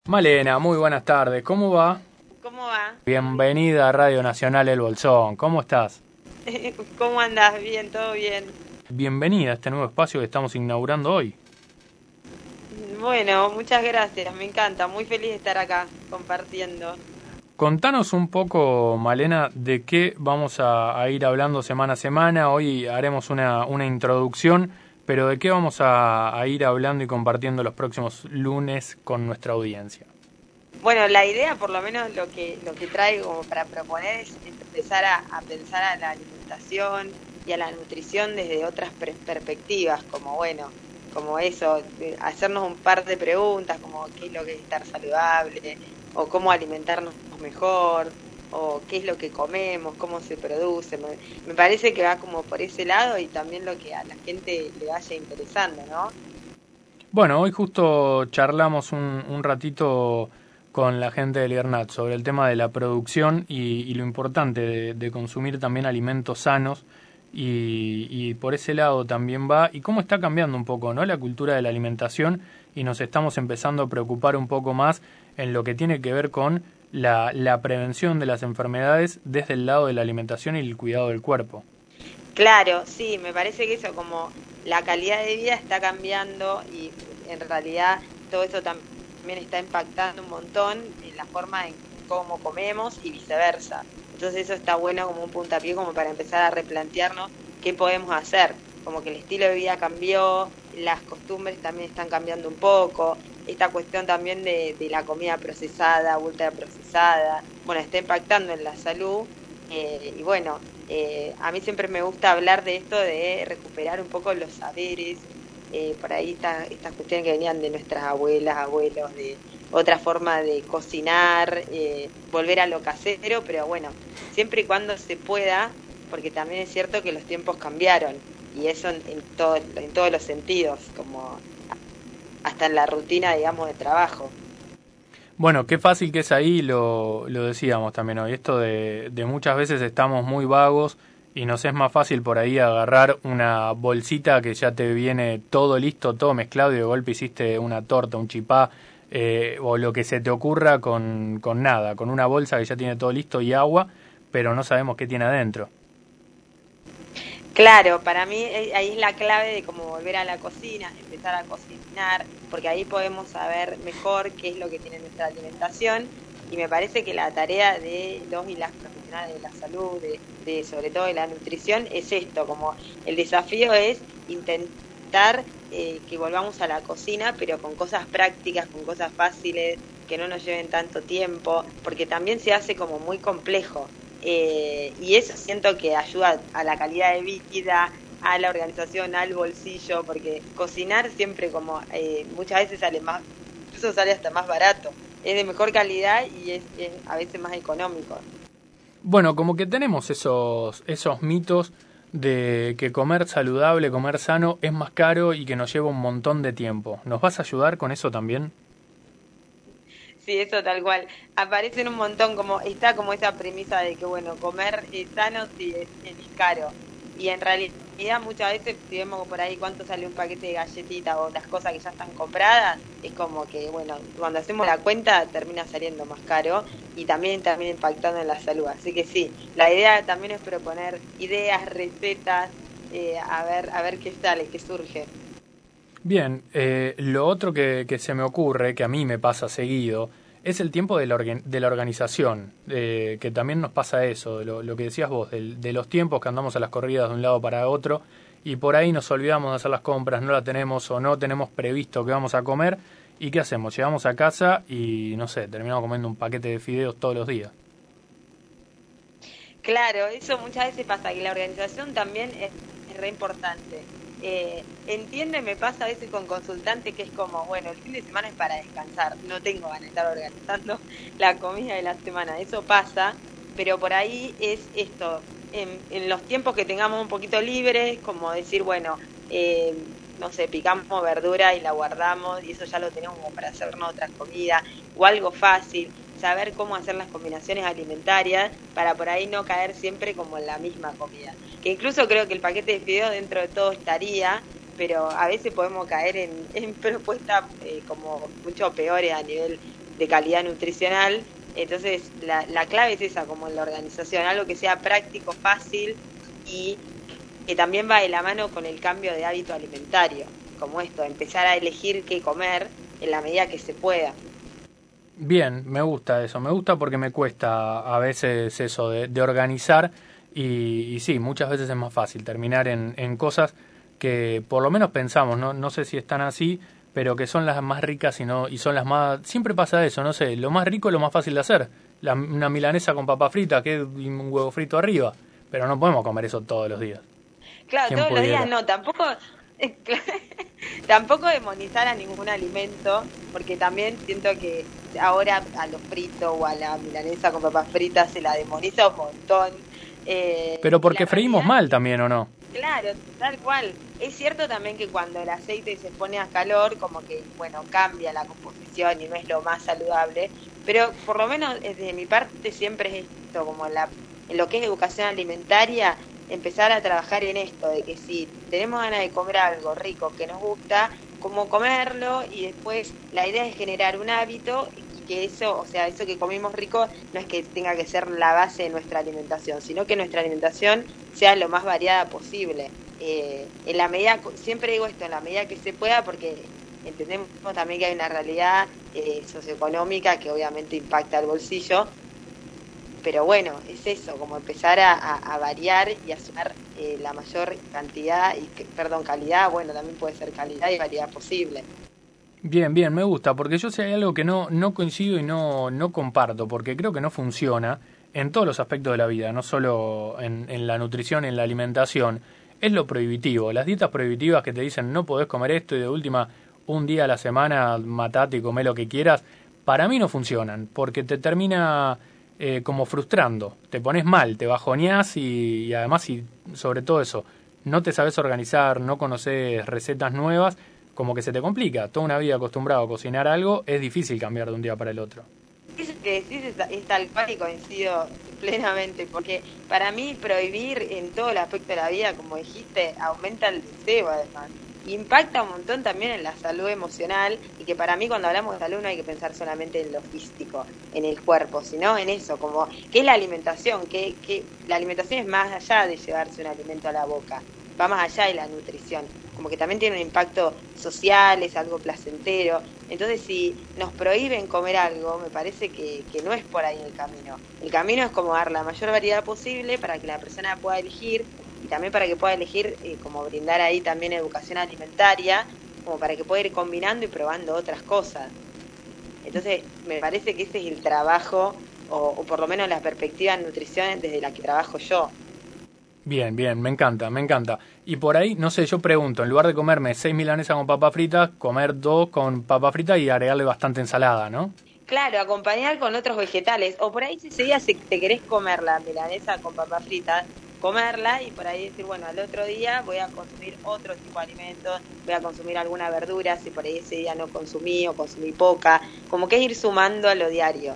Malena, muy buenas tardes. ¿Cómo va? ¿Cómo va? Bienvenida a Radio Nacional El Bolsón. ¿Cómo estás? ¿Cómo andás? Bien, todo bien. Bienvenida a este nuevo espacio que estamos inaugurando hoy. Bueno, muchas gracias, me encanta, muy feliz de estar acá compartiendo. Contanos un poco, Malena, de qué vamos a ir hablando semana a semana. Hoy haremos una introducción, pero de qué vamos a ir hablando y compartiendo los próximos lunes con nuestra audiencia. Bueno, la idea, por lo menos lo que traigo como para proponer es empezar a pensar a la alimentación y a la nutrición desde otras perspectivas, como bueno, como eso, hacernos un par de preguntas, como qué es lo que es estar saludable, o cómo alimentarnos mejor, o qué es lo que comemos, cómo se produce. Me parece que va como por ese lado y también lo que a la gente le vaya interesando, ¿no? Bueno, hoy justo charlamos un ratito con la gente del IRNAT sobre el tema de la producción y lo importante de consumir también alimentos sanos y por ese lado también va y cómo está cambiando un poco, ¿no?, la cultura de la alimentación y nos estamos empezando a preocupar un poco más en lo que tiene que ver con la prevención de las enfermedades desde el lado de la alimentación y el cuidado del cuerpo. Claro, sí, me parece que eso, como la calidad de vida está cambiando y en realidad todo eso también está impactando un montón en la forma en cómo comemos y viceversa. Entonces eso está bueno como un puntapié como para empezar a replantearnos qué podemos hacer. Como que el estilo de vida cambió, las costumbres también están cambiando un poco, esta cuestión también de la comida procesada, ultra procesada, bueno, está impactando en la salud y bueno, a mí siempre me gusta hablar de esto de recuperar un poco los saberes, por ahí estas cuestiones que venían de nuestras abuelas, abuelos, de otra forma de cocinar, volver a lo casero, pero bueno, siempre y cuando se pueda, porque también es cierto que los tiempos cambiaron, y eso en todos los sentidos, como hasta en la rutina, digamos, de trabajo. Bueno, qué fácil que es ahí, lo decíamos también hoy, esto de muchas veces estamos muy vagos y nos es más fácil por ahí agarrar una bolsita que ya te viene todo listo, todo mezclado y de golpe hiciste una torta, un chipá o lo que se te ocurra con nada, con una bolsa que ya tiene todo listo y agua, pero no sabemos qué tiene adentro. Claro, para mí ahí es la clave de cómo volver a la cocina, empezar a cocinar, porque ahí podemos saber mejor qué es lo que tiene nuestra alimentación y me parece que la tarea de los y las profesionales de la salud, de sobre todo de la nutrición, es esto, como el desafío es intentar que volvamos a la cocina, pero con cosas prácticas, con cosas fáciles, que no nos lleven tanto tiempo, porque también se hace como muy complejo. Y eso siento que ayuda a la calidad de vida, a la organización, al bolsillo, porque cocinar siempre como muchas veces sale más, incluso sale hasta más barato, es de mejor calidad y es a veces más económico. Bueno, como que tenemos esos mitos de que comer saludable, comer sano es más caro y que nos lleva un montón de tiempo. ¿Nos vas a ayudar con eso también? Sí, eso tal cual. Aparecen un montón, como está como esa premisa de que, bueno, comer sano sí es caro. Y en realidad muchas veces, si vemos por ahí cuánto sale un paquete de galletitas o las cosas que ya están compradas, es como que, bueno, cuando hacemos la cuenta termina saliendo más caro y también impactando en la salud. Así que sí, la idea también es proponer ideas, recetas, a ver qué sale, qué surge. Bien, lo otro que se me ocurre, que a mí me pasa seguido, es el tiempo de la organización, que también nos pasa eso, lo que decías vos, de los tiempos que andamos a las corridas de un lado para otro y por ahí nos olvidamos de hacer las compras, no la tenemos o no tenemos previsto que vamos a comer y ¿qué hacemos? Llegamos a casa y no sé, terminamos comiendo un paquete de fideos todos los días. Claro, eso muchas veces pasa, que la organización también es re importante. Entiende, me pasa a veces con consultantes que es como, bueno, el fin de semana es para descansar, no tengo ganas de estar organizando la comida de la semana, eso pasa, pero por ahí es esto, en los tiempos que tengamos un poquito libres, como decir, bueno, eh, no sé, picamos verdura y la guardamos y eso ya lo tenemos como para hacernos otras comidas, o algo fácil, saber cómo hacer las combinaciones alimentarias para por ahí no caer siempre como en la misma comida. Que incluso creo que el paquete de fideos dentro de todo estaría, pero a veces podemos caer en propuestas como mucho peores a nivel de calidad nutricional. Entonces la clave es esa, como en la organización, algo que sea práctico, fácil y que también va de la mano con el cambio de hábito alimentario, como esto, empezar a elegir qué comer en la medida que se pueda. Bien, me gusta eso, me gusta porque me cuesta a veces eso de organizar y sí, muchas veces es más fácil terminar en cosas que por lo menos pensamos, no sé si están así, pero que son las más ricas y son las más... Siempre pasa eso, no sé, lo más rico es lo más fácil de hacer, una milanesa con papa frita, que y un huevo frito arriba, pero no podemos comer eso todos los días. Claro, ¿Quién todos los días pudiera? no, tampoco, tampoco demonizar a ningún alimento, porque también siento que ahora a lo frito o a la milanesa con papas fritas se la demoniza un montón. Pero Y la porque freímos realidad, mal también, ¿o no? claro, tal cual. Es cierto también que cuando el aceite se pone a calor, como que, bueno, cambia la composición y no es lo más saludable, pero por lo menos desde mi parte siempre es esto, como en lo que es educación alimentaria, empezar a trabajar en esto, de que si tenemos ganas de comer algo rico que nos gusta, como comerlo y después la idea es generar un hábito y que eso, o sea, eso que comimos rico no es que tenga que ser la base de nuestra alimentación, sino que nuestra alimentación sea lo más variada posible. En la medida, siempre digo esto, en la medida que se pueda, porque entendemos también que hay una realidad socioeconómica que obviamente impacta al bolsillo, pero bueno, es eso, como empezar a variar y a sumar la mayor cantidad, perdón, calidad, bueno, también puede ser calidad y variedad posible. Bien, bien, me gusta, porque yo sé hay algo que no coincido y no comparto, porque creo que no funciona en todos los aspectos de la vida, no solo en la nutrición, en la alimentación, es lo prohibitivo. Las dietas prohibitivas que te dicen no podés comer esto y de última un día a la semana matate y comé lo que quieras, para mí no funcionan, porque te termina como frustrando, te pones mal, te bajoneás y además, y sobre todo eso, no te sabes organizar, no conoces recetas nuevas, como que se te complica. Toda una vida acostumbrado a cocinar algo, es difícil cambiar de un día para el otro. Eso que decís es tal cual y coincido plenamente, porque para mí prohibir en todo el aspecto de la vida, como dijiste, aumenta el deseo además. Impacta un montón también en la salud emocional y que para mí cuando hablamos de salud no hay que pensar solamente en lo físico, en el cuerpo, sino en eso, como qué es la alimentación, que la alimentación es más allá de llevarse un alimento a la boca, va más allá de la nutrición, como que también tiene un impacto social, es algo placentero. Entonces, si nos prohíben comer algo, me parece que no es por ahí el camino. El camino es como dar la mayor variedad posible para que la persona pueda elegir y también para que pueda elegir, como brindar ahí también educación alimentaria, como para que pueda ir combinando y probando otras cosas. Entonces, me parece que ese es el trabajo, o por lo menos la perspectiva en nutrición desde la que trabajo yo. Bien, bien, me encanta, me encanta. Y por ahí, no sé, yo pregunto, en lugar de comerme 6 milanesas con papa frita, comer 2 con papa frita y agregarle bastante ensalada, ¿no? Claro, acompañar con otros vegetales. O por ahí si ese día si te querés comer la milanesa con papas fritas, comerla y por ahí decir, bueno, al otro día voy a consumir otro tipo de alimentos, voy a consumir alguna verdura, si por ahí ese día no consumí o consumí poca. Como que es ir sumando a lo diario.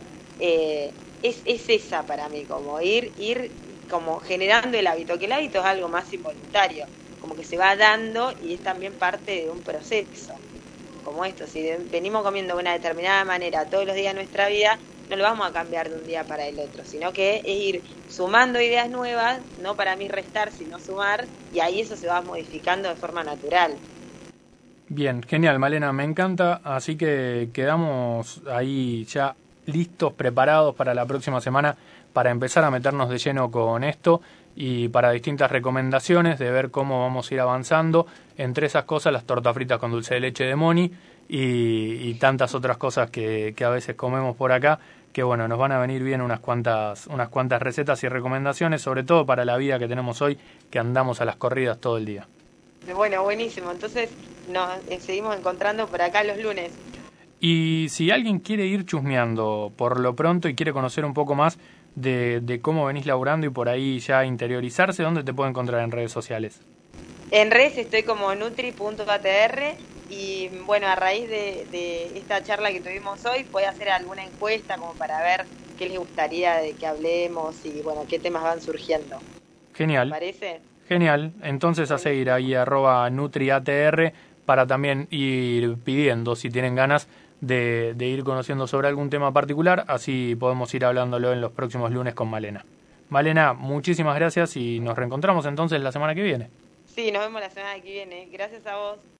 Es esa para mí, como ir como generando el hábito, que el hábito es algo más involuntario, como que se va dando y es también parte de un proceso como esto, si venimos comiendo de una determinada manera todos los días de nuestra vida, no lo vamos a cambiar de un día para el otro, sino que es ir sumando ideas nuevas, no para mí restar, sino sumar, y ahí eso se va modificando de forma natural. Bien, genial, Malena, me encanta. Así que quedamos ahí ya listos, preparados para la próxima semana para empezar a meternos de lleno con esto y para distintas recomendaciones de ver cómo vamos a ir avanzando. Entre esas cosas, las tortas fritas con dulce de leche de Moni y tantas otras cosas que a veces comemos por acá, que bueno, nos van a venir bien unas cuantas recetas y recomendaciones, sobre todo para la vida que tenemos hoy, que andamos a las corridas todo el día. Bueno, buenísimo. Entonces nos seguimos encontrando por acá los lunes. Y si alguien quiere ir chusmeando por lo pronto y quiere conocer un poco más de cómo venís laburando y por ahí ya interiorizarse, ¿dónde te puede encontrar en redes sociales? En redes estoy como nutri.atr y bueno, a raíz de esta charla que tuvimos hoy, voy a hacer alguna encuesta como para ver qué les gustaría de que hablemos y bueno, qué temas van surgiendo. ¿Te Genial, parece? genial. Entonces a seguir Buenísimo. ahí @nutriatr para también ir pidiendo, si tienen ganas, de ir conociendo sobre algún tema particular, así podemos ir hablándolo en los próximos lunes con Malena. Malena, muchísimas gracias y nos reencontramos entonces la semana que viene. Sí, nos vemos la semana que viene. Gracias a vos.